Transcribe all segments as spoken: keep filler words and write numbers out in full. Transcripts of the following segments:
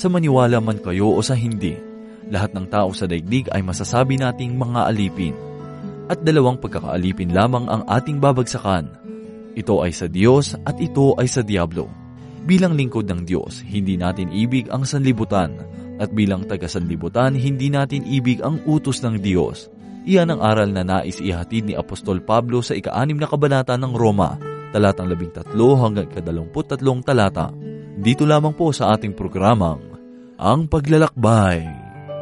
Sa maniwala man kayo o sa hindi, lahat ng tao sa daigdig ay masasabi nating mga alipin. At dalawang pagkakaalipin lamang ang ating babagsakan. Ito ay sa Diyos at ito ay sa Diablo. Bilang lingkod ng Diyos, hindi natin ibig ang sanlibutan. At bilang taga-sanlibutan, hindi natin ibig ang utos ng Diyos. Iyan ang aral na nais ihatid ni Apostol Pablo sa ika-anim na kabanata ng Roma, talatang labing tatlo hanggang ikadalawamput tatlong talata. Dito lamang po sa ating programang, Ang Paglalakbay.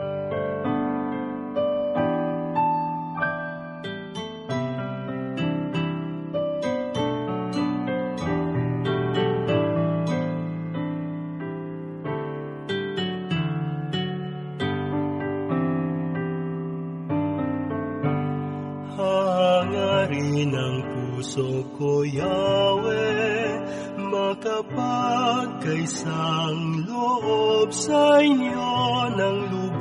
Puso ko, Yahweh, makapagkaisang loob sa inyo ng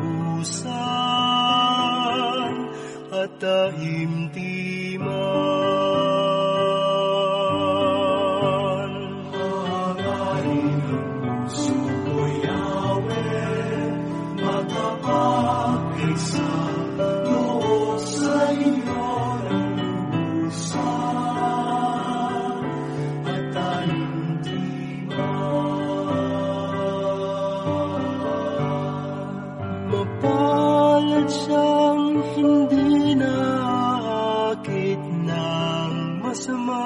lubusan at taimtiman. Hangarin ang puso ko, Yahweh, makapagkaisang loob sa inyo ng lubusan. Mapalad siyang hindi naakit ng masama,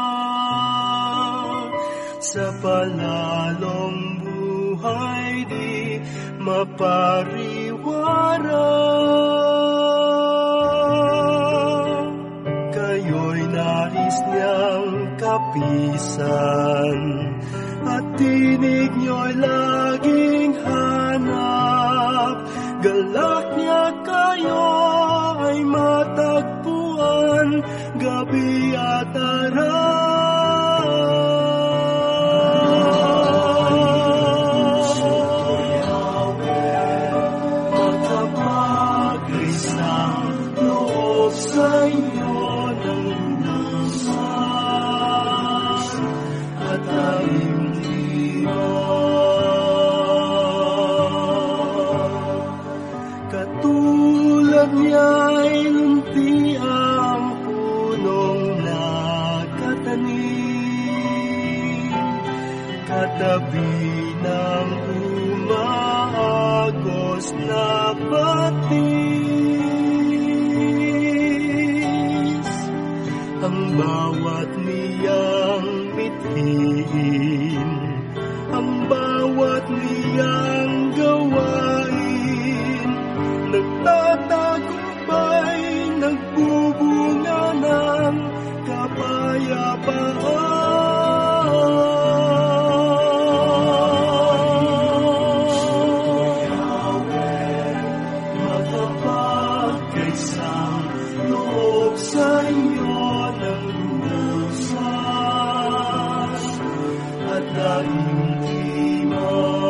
sa palalong buhay di mapariwara. Kayo'y nais niyang kapisan at tinig niyo'y laging hanap. Galak niya kayo ay matagpuan, gabi at araw. Magkapag-isang loob sa inyo ng lubusan at taimtiman. Katulad niya'y lumpi ang punong nakatanim, katabi ng umaagos na batis. Ang bawat niyang mithiin, ang bawat niyang gawain, nagtatagumpay, nagbubunga ng kapayapaan. Yahweh, magkapagkaisang loob sa inyo ng lubusan at taimtiman.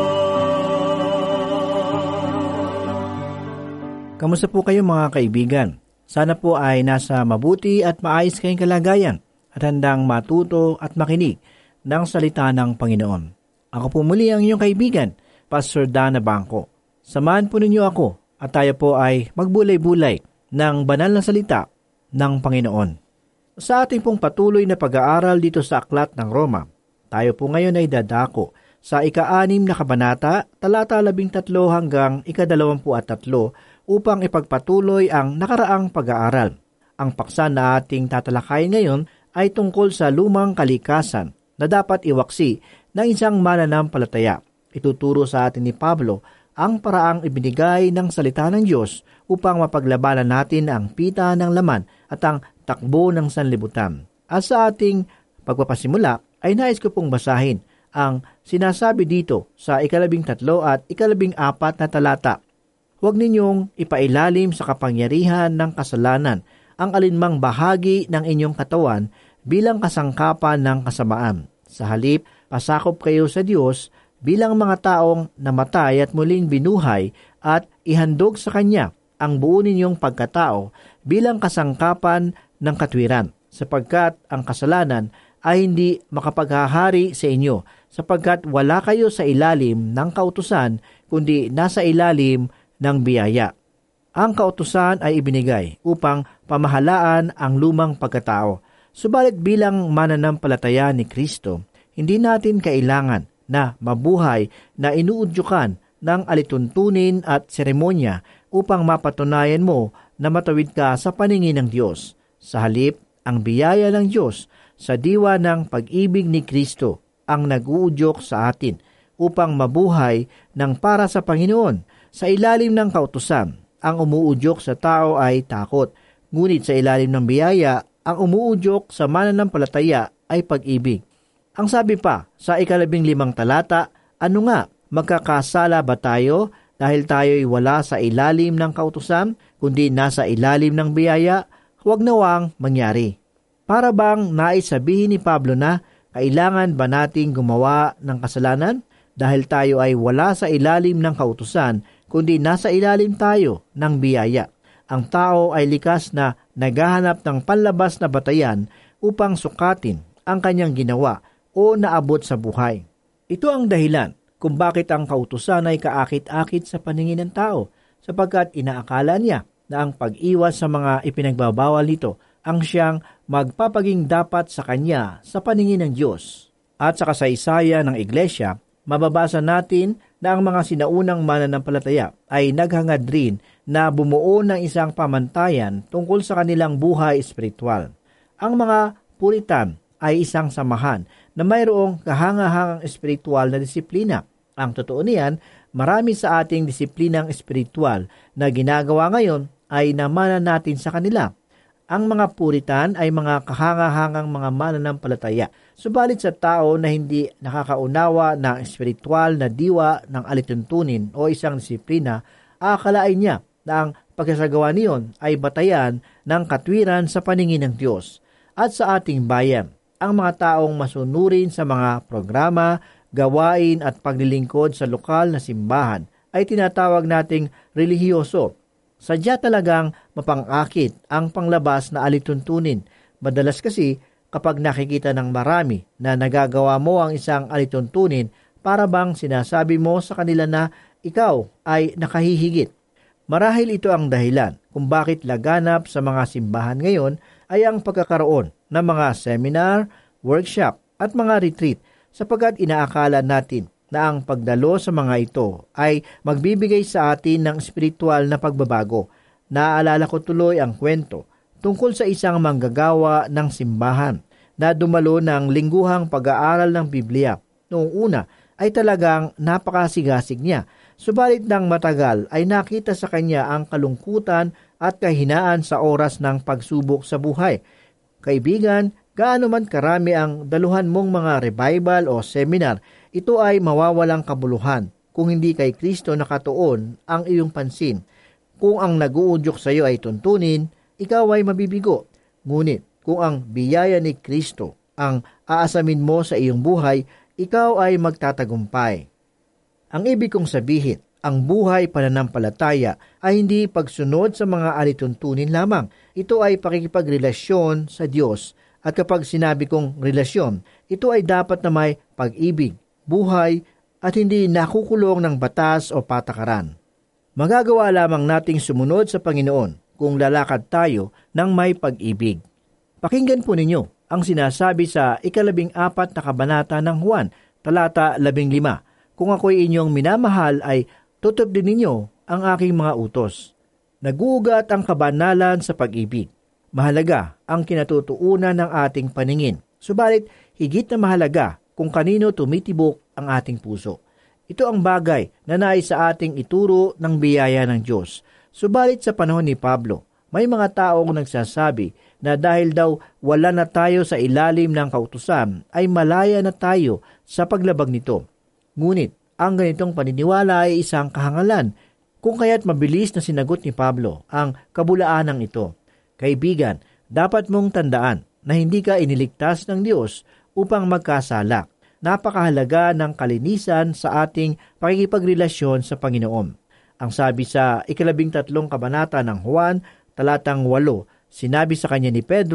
Kamusta po kayo mga kaibigan? Sana po ay nasa mabuti at maayos kayong kalagayan at handang matuto at makinig ng salita ng Panginoon. Ako po muli ang inyong kaibigan, Pastor Dana Bangko. Samahan po ninyo ako at tayo po ay magbulay-bulay ng banal na salita ng Panginoon. Sa ating pong patuloy na pag-aaral dito sa Aklat ng Roma, tayo po ngayon ay dadako sa ika-anim na kabanata, talata labing tatlo hanggang ikadalawampu at tatlo upang ipagpatuloy ang nakaraang pag-aaral. Ang paksa na ating tatalakayin ngayon ay tungkol sa lumang kalikasan na dapat iwaksi ng isang mananampalataya. Ituturo sa atin ni Pablo ang paraang ibinigay ng salita ng Diyos upang mapaglabanan natin ang pita ng laman at ang takbo ng sanlibutan. At sa ating pagpapasimula ay nais ko pong basahin ang sinasabi dito sa ikalabing tatlo at ikalabing apat na talata. Huwag ninyong ipailalim sa kapangyarihan ng kasalanan ang alinmang bahagi ng inyong katawan bilang kasangkapan ng kasamaan. Sa halip, pasakop kayo sa Diyos bilang mga taong namatay at muling binuhay at ihandog sa Kanya ang buo ninyong pagkatao bilang kasangkapan ng katwiran, sapagkat ang kasalanan ay hindi makapaghahari sa inyo, sapagkat wala kayo sa ilalim ng kautusan, kundi nasa ilalim ng biyaya. Ang kautusan ay ibinigay upang pamahalaan ang lumang pagkatao. Subalit bilang mananampalataya ni Kristo, hindi natin kailangan na mabuhay na inuudyukan ng alituntunin at seremonya upang mapatunayan mo na matawid ka sa paningin ng Diyos. Sa halip, ang biyaya ng Diyos sa diwa ng pag-ibig ni Kristo ang nag-uudyok sa atin upang mabuhay ng para sa Panginoon. Sa ilalim ng kautusan, ang umuudyok sa tao ay takot. Ngunit sa ilalim ng biyaya, ang umuudyok sa mananampalataya ay pag-ibig. Ang sabi pa sa ikalabing limang talata, ano nga, magkakasala ba tayo dahil tayo'y wala sa ilalim ng kautusan, kundi nasa ilalim ng biyaya? Huwag nawang mangyari. Para bang nais sabihin ni Pablo na kailangan ba nating gumawa ng kasalanan dahil tayo ay wala sa ilalim ng kautusan, kundi nasa ilalim tayo ng biyaya? Ang tao ay likas na naghahanap ng panlabas na batayan upang sukatin ang kanyang ginawa o naabot sa buhay. Ito ang dahilan kung bakit ang kautusan ay kaakit-akit sa paningin ng tao, sapagkat inaakala niya na ang pag-iwas sa mga ipinagbabawal nito ang siyang magpapaging dapat sa kanya sa paningin ng Diyos. At sa kasaysayan ng Iglesia, mababasa natin na ang mga sinaunang mananampalataya ay naghangad rin na bumuo ng isang pamantayan tungkol sa kanilang buhay espiritual. Ang mga Puritan ay isang samahan na mayroong kahangahangang espiritual na disiplina. Ang totoo niyan, marami sa ating disiplinang espiritual na ginagawa ngayon ay namana natin sa kanila. Ang mga Puritan ay mga kahangahangang mga mananampalataya. Subalit sa tao na hindi nakakaunawa ng espiritual na diwa ng alituntunin o isang disiplina, akalain niya na ang pagkasagawa niyon ay batayan ng katwiran sa paningin ng Diyos. At sa ating bayan, ang mga taong masunurin sa mga programa, gawain at paglilingkod sa lokal na simbahan ay tinatawag nating relihiyoso. Sadya talagang mapangakit ang panglabas na alituntunin. Madalas kasi kapag nakikita ng marami na nagagawa mo ang isang alituntunin, para bang sinasabi mo sa kanila na ikaw ay nakahihigit. Marahil ito ang dahilan kung bakit laganap sa mga simbahan ngayon ay ang pagkakaroon ng mga seminar, workshop at mga retreat, sapagkat inaakala natin na ang pagdalo sa mga ito ay magbibigay sa atin ng espiritual na pagbabago. Naaalala ko tuloy ang kwento tungkol sa isang manggagawa ng simbahan na dumalo ng lingguhang pag-aaral ng Biblia. Noong una ay talagang napakasigasig niya, subalit ng matagal ay nakita sa kanya ang kalungkutan at kahinaan sa oras ng pagsubok sa buhay. Kaibigan, gaano man karami ang daluhan mong mga revival o seminar, ito ay mawawalang kabuluhan kung hindi kay Kristo nakatuon ang iyong pansin. Kung ang nag-uudyok sa iyo ay tuntunin, ikaw ay mabibigo. Ngunit kung ang biyaya ni Kristo ang aasamin mo sa iyong buhay, ikaw ay magtatagumpay. Ang ibig kong sabihin, ang buhay pananampalataya ay hindi pagsunod sa mga alituntunin lamang. Ito ay pakikipagrelasyon sa Diyos. At kapag sinabi kong relasyon, ito ay dapat na may pag-ibig, buhay, at hindi nakukulong ng batas o patakaran. Magagawa lamang nating sumunod sa Panginoon kung lalakad tayo ng may pag-ibig. Pakinggan po ninyo ang sinasabi sa ikalabing apat na kabanata ng Juan, talata labing lima. Kung ako'y inyong minamahal ay tutupdin ninyo ang aking mga utos. Naguugat ang kabanalan sa pag-ibig. Mahalaga ang kinatutuunan ng ating paningin. Subalit, higit na mahalaga kung kanino tumitibok ang ating puso. Ito ang bagay na nais sa ating ituro ng biyaya ng Diyos. Subalit sa panahon ni Pablo, may mga taong nagsasabi na dahil daw wala na tayo sa ilalim ng kautusan, ay malaya na tayo sa paglabag nito. Ngunit, ang ganitong paniniwala ay isang kahangalan, kung kaya't mabilis na sinagot ni Pablo ang kabulaanang ito. Kaibigan, dapat mong tandaan na hindi ka iniligtas ng Diyos upang magkasala. Napakahalaga ng kalinisan sa ating pakikipagrelasyon sa Panginoon. Ang sabi sa ikalabing tatlong kabanata ng Juan, talatang walo, sinabi sa kanya ni Pedro,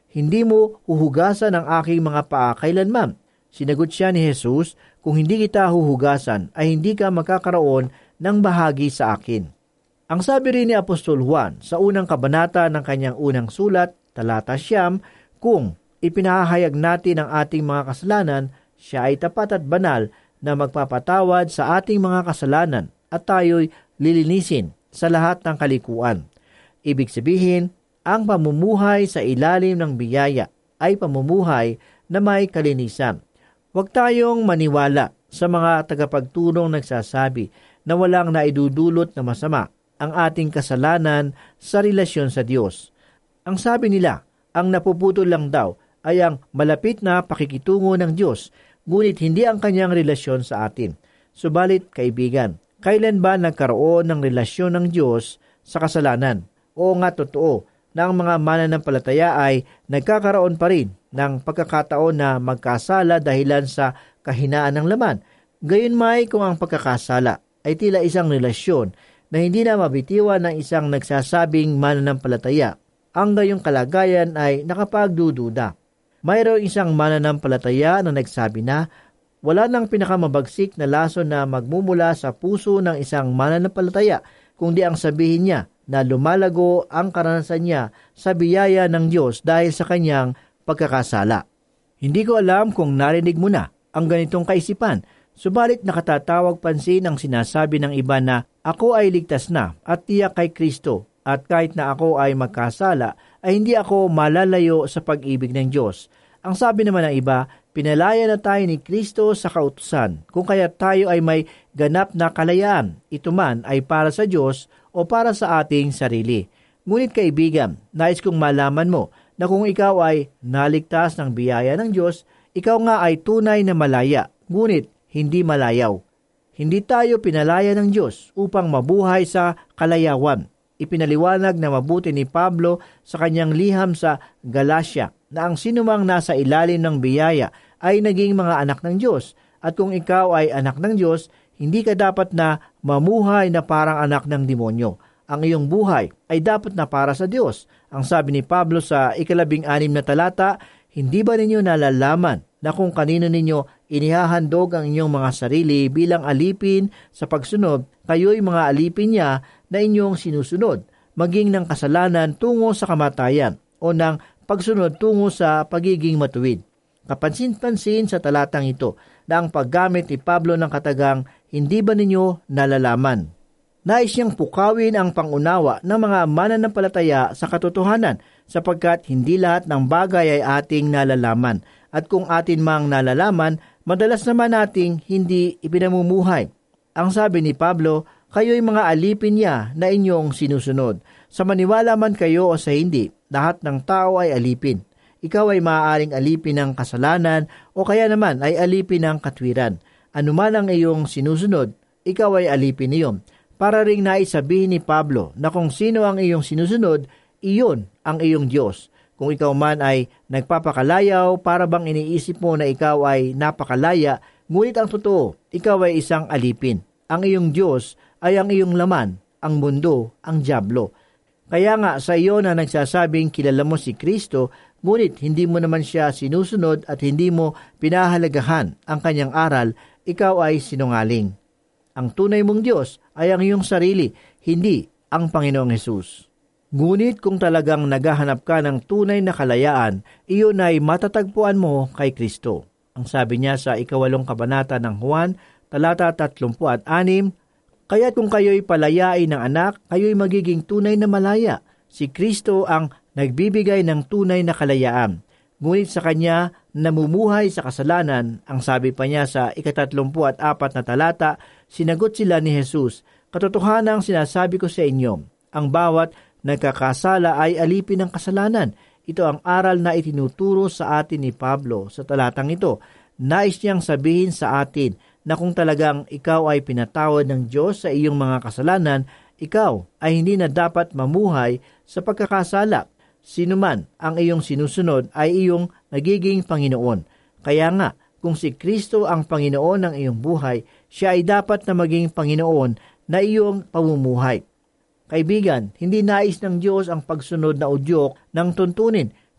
hindi mo huhugasan ang aking mga paa kailanman. Sinagot siya ni Jesus, kung hindi kita huhugasan, ay hindi ka magkakaroon ng bahagi sa akin. Ang sabi rin ni Apostol Juan sa unang kabanata ng kanyang unang sulat, talata siyam, kung ipinahayag natin ang ating mga kasalanan, siya ay tapat at banal na magpapatawad sa ating mga kasalanan at tayo'y lilinisin sa lahat ng kalikuan. Ibig sabihin, ang pamumuhay sa ilalim ng biyaya ay pamumuhay na may kalinisan. Huwag tayong maniwala sa mga tagapagturong nagsasabi na walang naidudulot na masama ang ating kasalanan sa relasyon sa Diyos. Ang sabi nila, ang napuputol lang daw ay ang malapit na pakikitungo ng Diyos, ngunit hindi ang kanyang relasyon sa atin. Subalit, kaibigan, kailan ba nagkaroon ng relasyon ng Diyos sa kasalanan? Oo nga, totoo na ang mga mananampalataya ay nagkakaroon pa rin ng pagkakataon na magkasala dahilan sa kahinaan ng laman. Gayunmay kung ang pagkakasala ay tila isang relasyon na hindi na mabitiwan ng isang nagsasabing mananampalataya, ang gayong kalagayan ay nakapagdududa. Mayroong isang mananampalataya na nagsabi na wala nang pinakamabagsik na lason na magmumula sa puso ng isang mananampalataya, kundi ang sabihin niya na lumalago ang karanasan niya sa biyaya ng Diyos dahil sa kanyang pagkakasala. Hindi ko alam kung narinig mo na ang ganitong kaisipan, subalit nakatatawag pansin ang sinasabi ng iba na ako ay ligtas na at tiyak kay Kristo, at kahit na ako ay magkasala ay hindi ako malalayo sa pag-ibig ng Diyos. Ang sabi naman ng iba, pinalaya na tayo ni Kristo sa kautusan, kung kaya tayo ay may ganap na kalayaan, ito man ay para sa Diyos o para sa ating sarili. Ngunit kaibigan, nais kong malaman mo na kung ikaw ay naligtas ng biyaya ng Diyos, ikaw nga ay tunay na malaya, ngunit hindi malayaw. Hindi tayo pinalaya ng Diyos upang mabuhay sa kalayawan. Ipinaliwanag na mabuti ni Pablo sa kanyang liham sa Galacia na ang sinumang nasa ilalim ng biyaya ay naging mga anak ng Diyos. At kung ikaw ay anak ng Diyos, hindi ka dapat na mamuhay na parang anak ng demonyo. Ang iyong buhay ay dapat na para sa Diyos. Ang sabi ni Pablo sa ikalabing anim na talata, hindi ba ninyo nalalaman na kung kanino ninyo inihahandog ang inyong mga sarili bilang alipin sa pagsunod, kayo'y mga alipin niya na inyong sinusunod, maging ng kasalanan tungo sa kamatayan o ng pagsunod tungo sa pagiging matuwid. Kapansin-pansin sa talatang ito na ang paggamit ni Pablo ng katagang, hindi ba ninyo nalalaman? Nais niyang pukawin ang pangunawa ng mga mananampalataya sa katotohanan sapagkat hindi lahat ng bagay ay ating nalalaman. At kung atin mang nalalaman, madalas naman nating hindi ipinamumuhay. Ang sabi ni Pablo, kayo'y mga alipin niya na inyong sinusunod. Sa maniwala man kayo o sa hindi, lahat ng tao ay alipin. Ikaw ay maaaring alipin ng kasalanan o kaya naman ay alipin ng katwiran. Anuman ang iyong sinusunod, ikaw ay alipin niyon. Para ring naisabihin ni Pablo na kung sino ang iyong sinusunod, iyon ang iyong Diyos. Kung ikaw man ay nagpapakalayaw, para bang iniisip mo na ikaw ay napakalaya, ngunit ang totoo, ikaw ay isang alipin. Ang iyong Diyos ay ang iyong laman, ang mundo, ang dyablo. Kaya nga sa iyo na nagsasabing kilala mo si Kristo, ngunit hindi mo naman siya sinusunod at hindi mo pinahalagahan ang kanyang aral, ikaw ay sinungaling. Ang tunay mong Diyos ay ang iyong sarili, hindi ang Panginoong Hesus. Ngunit kung talagang naghahanap ka ng tunay na kalayaan, iyon ay matatagpuan mo kay Kristo. Ang sabi niya sa ikawalong kabanata ng Juan, talata tatlumpu at anim, kaya't kung kayo'y palayain ng anak, kayo'y magiging tunay na malaya. Si Kristo ang nagbibigay ng tunay na kalayaan. Ngunit sa kanya namumuhay sa kasalanan, ang sabi pa niya sa ikatatlumpu at apat na talata, sinagot sila ni Jesus, katotohanang sinasabi ko sa inyo, ang bawat nagkakasala ay alipin ng kasalanan. Ito ang aral na itinuturo sa atin ni Pablo sa talatang ito. Nais niyang sabihin sa atin na kung talagang ikaw ay pinatawad ng Diyos sa iyong mga kasalanan, ikaw ay hindi na dapat mamuhay sa pagkakasala. Sino man ang iyong sinusunod ay iyong nagiging Panginoon. Kaya nga, kung si Kristo ang Panginoon ng iyong buhay, siya ay dapat na maging Panginoon na iyong pamumuhay. Kaibigan, hindi nais ng Diyos ang pagsunod na udyok ng tuntunin,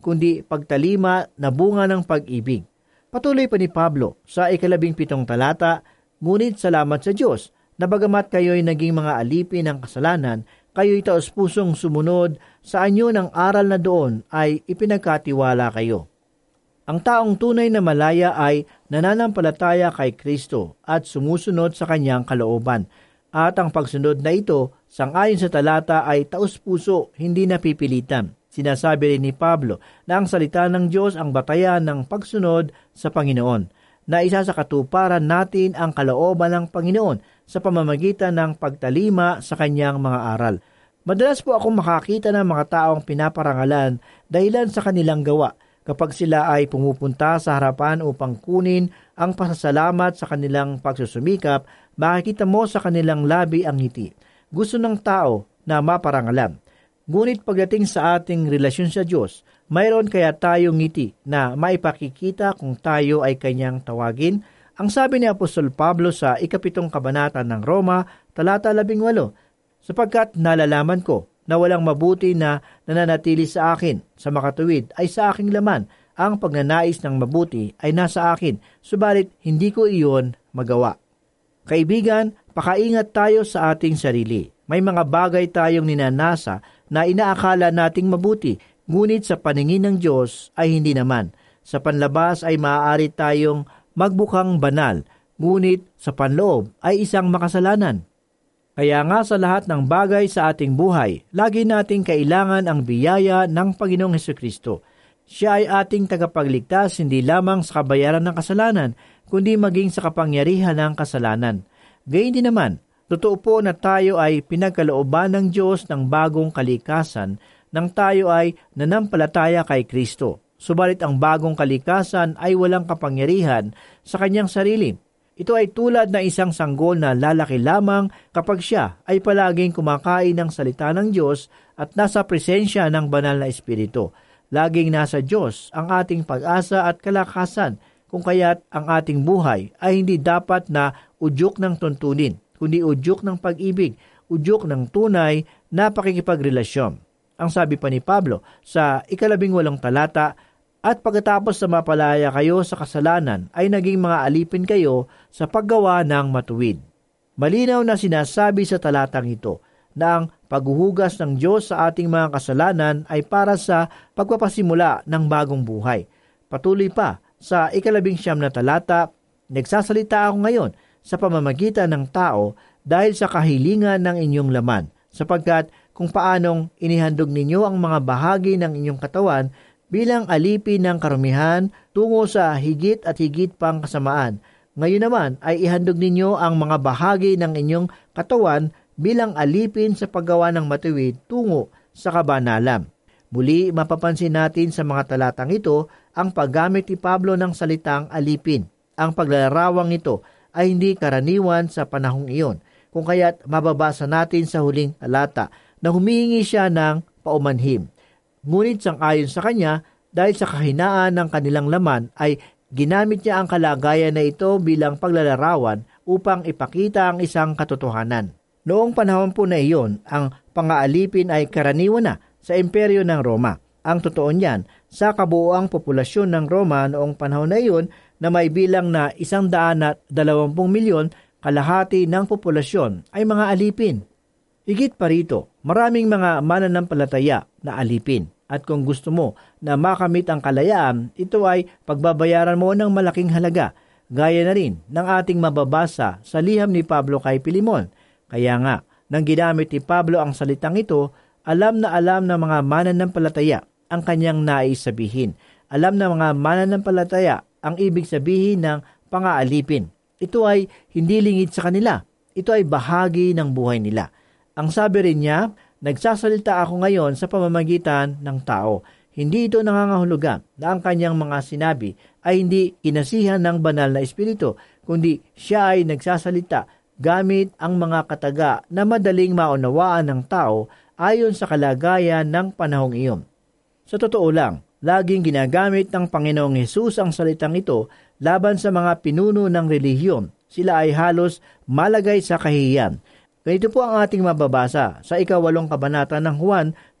kundi pagtalima na bunga ng pag-ibig. Patuloy pa ni Pablo sa ikalabing pitong talata, ngunit salamat sa Diyos na bagamat kayo'y naging mga alipin ng kasalanan, kayo'y taos-pusong sumunod sa anyo ng aral na doon ay ipinagkatiwala kayo. Ang taong tunay na malaya ay nananampalataya kay Kristo at sumusunod sa kanyang kalooban. At ang pagsunod na ito, sangayon sa talata, ay taos-puso, hindi napipilitan. Sinasabi rin ni Pablo na ang salita ng Diyos ang batayan ng pagsunod sa Panginoon, na isa sa katuparan natin ang kalooban ng Panginoon sa pamamagitan ng pagtalima sa kanyang mga aral. Madalas po akong makakita ng mga taong pinaparangalan dahilan sa kanilang gawa. Kapag sila ay pumupunta sa harapan upang kunin ang pasasalamat sa kanilang pagsusumikap, makikita mo sa kanilang labi ang ngiti. Gusto ng tao na maparangalan. Ngunit pagdating sa ating relasyon sa Diyos, mayroon kaya tayong ngiti na maipakikita kung tayo ay kanyang tawagin? Ang sabi ni Apostol Pablo sa ikapitong kabanata ng Roma, talata labing walo, sapagkat nalalaman ko na walang mabuti na nananatili sa akin sa makatuwid ay sa aking laman. Ang pagnanais ng mabuti ay nasa akin, subalit hindi ko iyon magawa. Kaibigan, pakaingat tayo sa ating sarili. May mga bagay tayong ninanasa na inaakala nating mabuti, ngunit sa paningin ng Diyos ay hindi naman. Sa panlabas ay maaari tayong magbukang banal, ngunit sa panloob ay isang makasalanan. Kaya nga sa lahat ng bagay sa ating buhay, lagi nating kailangan ang biyaya ng Panginoong Hesukristo. Siya ay ating tagapagligtas hindi lamang sa kabayaran ng kasalanan, kundi maging sa kapangyarihan ng kasalanan. Gayun din naman, totoo po na tayo ay pinagkalooban ng Diyos ng bagong kalikasan nang tayo ay nanampalataya kay Kristo. Subalit ang bagong kalikasan ay walang kapangyarihan sa kanyang sarili. Ito ay tulad na isang sanggol na lalaki lamang kapag siya ay palaging kumakain ng salita ng Diyos at nasa presensya ng banal na Espiritu. Laging nasa Diyos ang ating pag-asa at kalakasan, kung kaya't ang ating buhay ay hindi dapat na udyok ng tuntunin, kundi udyok ng pag-ibig, udyok ng tunay na pakikipagrelasyon. Ang sabi pa ni Pablo sa ikalabing walong talata, at pagkatapos na mapalaya kayo sa kasalanan, ay naging mga alipin kayo sa paggawa ng matuwid. Malinaw na sinasabi sa talatang ito na ang paghuhugas ng Diyos sa ating mga kasalanan ay para sa pagpapasimula ng bagong buhay. Patuloy pa sa ikalabing siyam na talata, nagsasalita ako ngayon sa pamamagitan ng tao dahil sa kahilingan ng inyong laman, sapagkat kung paanong inihandog ninyo ang mga bahagi ng inyong katawan bilang alipin ng karumihan tungo sa higit at higit pang kasamaan. Ngayon naman ay ihandog ninyo ang mga bahagi ng inyong katawan bilang alipin sa paggawa ng matuwid tungo sa kabanalan. Muli mapapansin natin sa mga talatang ito ang paggamit ni Pablo ng salitang alipin. Ang paglalarawang ito ay hindi karaniwan sa panahong iyon, kung kaya't mababasa natin sa huling talata na humihingi siya ng paumanhim. Ngunit sang-ayon sa kanya, dahil sa kahinaan ng kanilang laman, ay ginamit niya ang kalagayan na ito bilang paglalarawan upang ipakita ang isang katotohanan. Noong panahon po na iyon, ang pangaalipin ay karaniwan na sa imperyo ng Roma. Ang totoo niyan, sa kabuoang populasyon ng Roma noong panahon na iyon na may bilang na isang daan at dalawampung milyon, kalahati ng populasyon ay mga alipin. Higit pa rito, maraming mga mananampalataya na alipin. At kung gusto mo na makamit ang kalayaan, ito ay pagbabayaran mo ng malaking halaga, gaya na rin ng ating mababasa sa liham ni Pablo kay Pilemon. Kaya nga, nang ginamit ni Pablo ang salitang ito, alam na alam ng mga mananampalataya ang kanyang nais sabihin. Alam ng mga mananampalataya ang ibig sabihin ng pangaalipin. Ito ay hindi lingid sa kanila. Ito ay bahagi ng buhay nila. Ang sabi rin niya, nagsasalita ako ngayon sa pamamagitan ng tao. Hindi ito nangangahulugan na ang kanyang mga sinabi ay hindi kinasihan ng banal na Espiritu, kundi siya ay nagsasalita gamit ang mga kataga na madaling maunawaan ng tao ayon sa kalagayan ng panahong iyon. Sa totoo lang, laging ginagamit ng Panginoong Hesus ang salitang ito laban sa mga pinuno ng relihiyon. Sila ay halos malagay sa kahihiyan. Ganito po ang ating mababasa sa ikawalong kabanata ng Juan,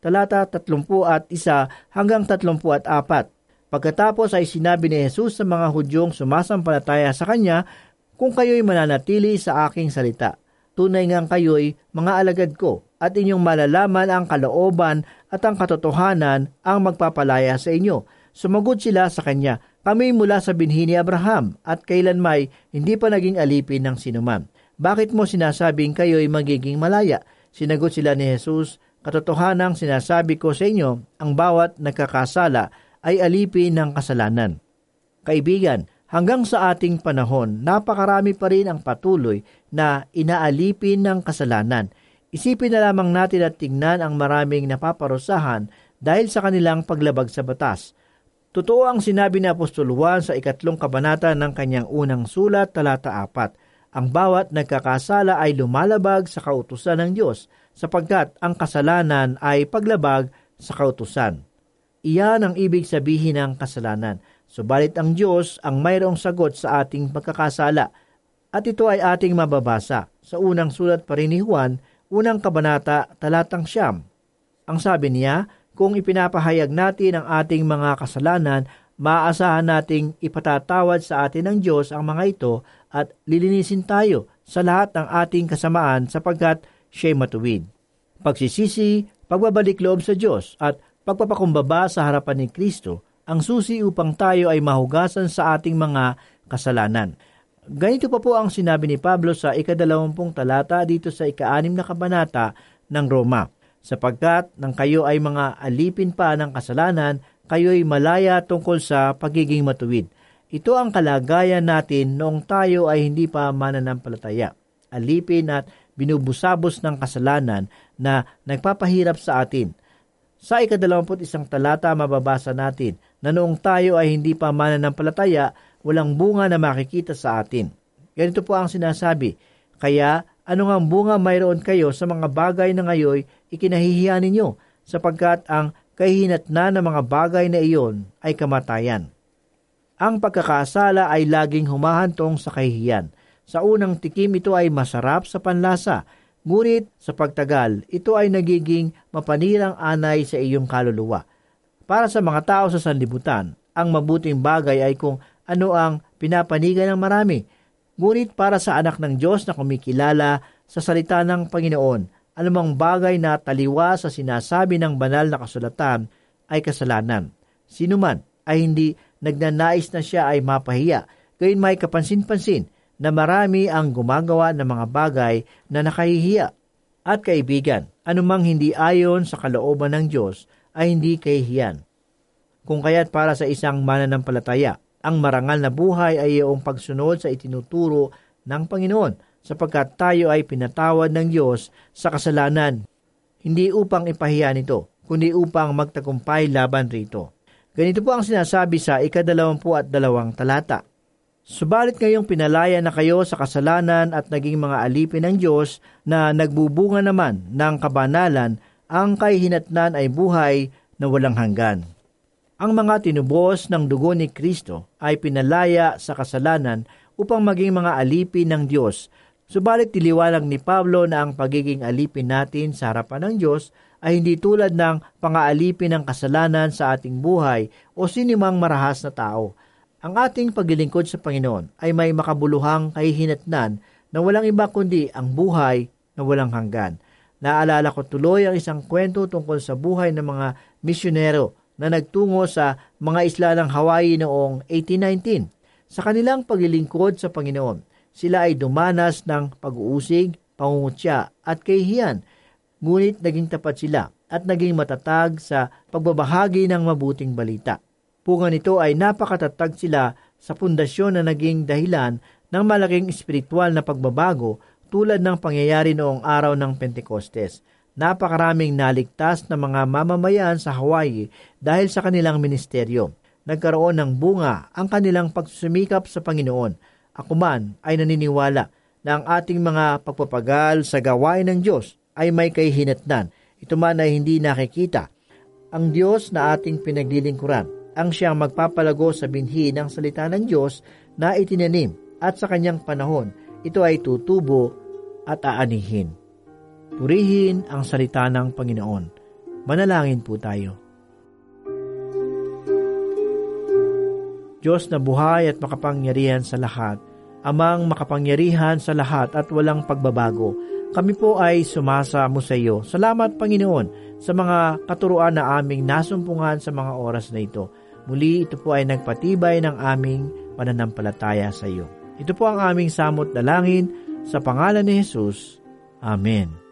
talata tatlumpu at isa hanggang tatlumpu at apat. Pagkatapos ay sinabi ni Jesus sa mga Hudyong sumasampalataya sa Kanya, kung kayo'y mananatili sa aking salita, tunay ngang kayo'y mga alagad ko, at inyong malalaman ang kalooban at ang katotohanan ang magpapalaya sa inyo. Sumagot sila sa Kanya, kami mula sa binhi ni Abraham, at kailanmay hindi pa naging alipin ng sinuman. Bakit mo sinasabing kayo'y magiging malaya? Sinagot sila ni Jesus, katotohanang sinasabi ko sa inyo, ang bawat nagkakasala ay alipin ng kasalanan. Kaibigan, hanggang sa ating panahon, napakarami pa rin ang patuloy na inaalipin ng kasalanan. Isipin na lamang natin at tingnan ang maraming napaparusahan dahil sa kanilang paglabag sa batas. Totoo ang sinabi ni Apostol Juan sa ikatlong kabanata ng kanyang unang sulat, talata apat. Ang bawat nagkakasala ay lumalabag sa kautusan ng Diyos, sapagkat ang kasalanan ay paglabag sa kautusan. Iyan ang ibig sabihin ng kasalanan. Subalit ang Diyos ang mayroong sagot sa ating pagkakasala. At ito ay ating mababasa sa unang sulat pa rin ni Juan, unang kabanata, talatang siyam. Ang sabi niya, kung ipinapahayag natin ang ating mga kasalanan, maaasahan nating ipatatawad sa atin ng Diyos ang mga ito at lilinisin tayo sa lahat ng ating kasamaan sapagkat siya'y matuwid. Pagsisisi, pagbabalik loob sa Diyos at pagpapakumbaba sa harapan ni Kristo ang susi upang tayo ay mahugasan sa ating mga kasalanan. Ganito pa po ang sinabi ni Pablo sa ikadalawampung talata dito sa ikaanim na kabanata ng Roma. Sapagkat nang kayo ay mga alipin pa ng kasalanan, kayo'y malaya tungkol sa pagiging matuwid. Ito ang kalagayan natin noong tayo ay hindi pa mananampalataya. Alipin at binubusabos ng kasalanan na nagpapahirap sa atin. Sa ikadalawamput isang talata mababasa natin na noong tayo ay hindi pa mananampalataya, walang bunga na makikita sa atin. Ganito po ang sinasabi, kaya ano ngang bunga mayroon kayo sa mga bagay na ngayoy ikinahihiya ninyo, sapagkat ang kahihinatnan ng mga bagay na iyon ay kamatayan. Ang pagkakasala ay laging humahantong sa kahihiyan. Sa unang tikim ito ay masarap sa panlasa, ngunit sa pagtagal ito ay nagiging mapanirang anay sa iyong kaluluwa. Para sa mga tao sa sanlibutan, ang mabuting bagay ay kung ano ang pinapanigan ng marami. Ngunit para sa anak ng Diyos na kumikilala sa salita ng Panginoon, anumang bagay na taliwa sa sinasabi ng banal na kasulatan ay kasalanan. Sino man ay hindi nagnanais na siya ay mapahiya, gayon may kapansin-pansin na marami ang gumagawa ng mga bagay na nakahihiya. At kaibigan, anumang hindi ayon sa kalooban ng Diyos ay hindi kahihiyan. Kung kaya't para sa isang mananampalataya, ang marangal na buhay ay iyong pagsunod sa itinuturo ng Panginoon, sapagkat tayo ay pinatawad ng Diyos sa kasalanan, hindi upang ipahiya nito, kundi upang magtagumpay laban rito. Ganito po ang sinasabi sa ikadalawampu at dalawang talata. Subalit ngayong pinalaya na kayo sa kasalanan at naging mga alipin ng Diyos na nagbubunga naman ng kabanalan, ang kahihinatnan ay buhay na walang hanggan. Ang mga tinubos ng dugo ni Kristo ay pinalaya sa kasalanan upang maging mga alipin ng Diyos. Subalit tiliwanag ni Pablo na ang pagiging alipin natin sa harapan ng Diyos ay hindi tulad ng pangaalipin ng kasalanan sa ating buhay o sinimang marahas na tao. Ang ating paglilingkod sa Panginoon ay may makabuluhang kahihinatnan na walang iba kundi ang buhay na walang hanggan. Naalala ko tuloy ang isang kwento tungkol sa buhay ng mga misyonero na nagtungo sa mga isla ng Hawaii noong eighteen nineteen. Sa kanilang paglilingkod sa Panginoon, sila ay dumanas ng pag-uusig, pangungutya at kahihiyan. Ngunit naging tapat sila at naging matatag sa pagbabahagi ng mabuting balita. Punga nito ay napakatatag sila sa pundasyon na naging dahilan ng malaking espiritual na pagbabago tulad ng pangyayari noong araw ng Pentecostes. Napakaraming naligtas na mga mamamayan sa Hawaii dahil sa kanilang ministeryo. Nagkaroon ng bunga ang kanilang pagsusumikap sa Panginoon. Ako man ay naniniwala na ang ating mga pagpapagal sa gawain ng Diyos ay may kahihinatnan. Ito man ay hindi nakikita. Ang Diyos na ating pinaglilingkuran ang siyang magpapalago sa binhi ng salita ng Diyos na itinanim, at sa kanyang panahon ito ay tutubo at aanihin. Purihin ang salita ng Panginoon. Manalangin po tayo. Diyos na buhay at makapangyarihan sa lahat, Amang makapangyarihan sa lahat at walang pagbabago, kami po ay sumasamo sa iyo. Salamat, Panginoon, sa mga katuruan na aming nasumpungan sa mga oras na ito. Muli, ito po ay nagpatibay ng aming pananampalataya sa iyo. Ito po ang aming samot dalangin sa pangalan ni Jesus. Amen.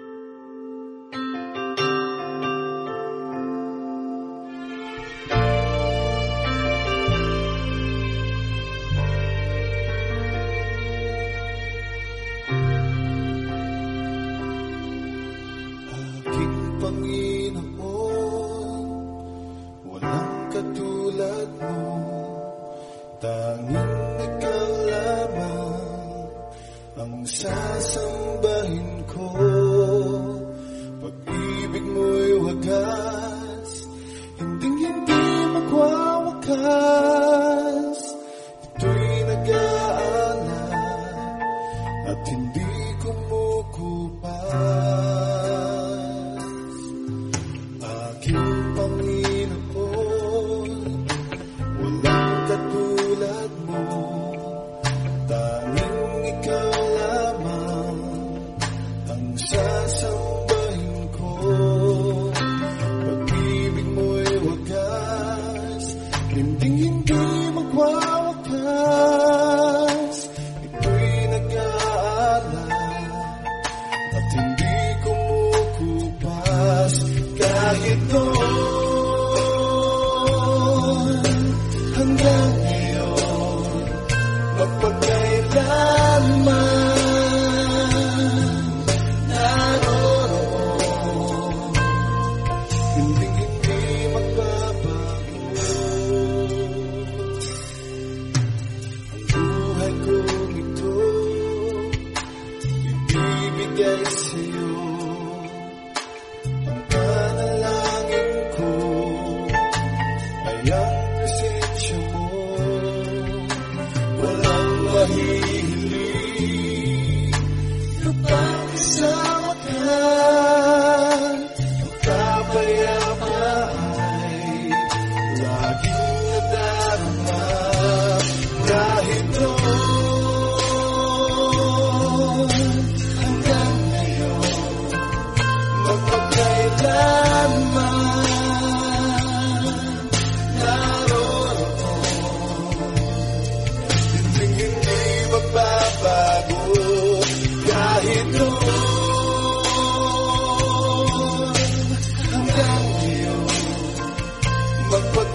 Sasambahin ko, pag-ibig mo'y wagas, hinding-hindi magwawakas. Ito'y nag-aalala at hindi kumukupas. Aking Panginoon, walang katulad mo, tanging ikaw sasambahin ko. Pag-ibig mo'y wagas, hinding-hindi magwawakas. Ito'y nag-aalala at hindi kumukupas. Kahit noon hanggang ngayon, magpagkailanman magpag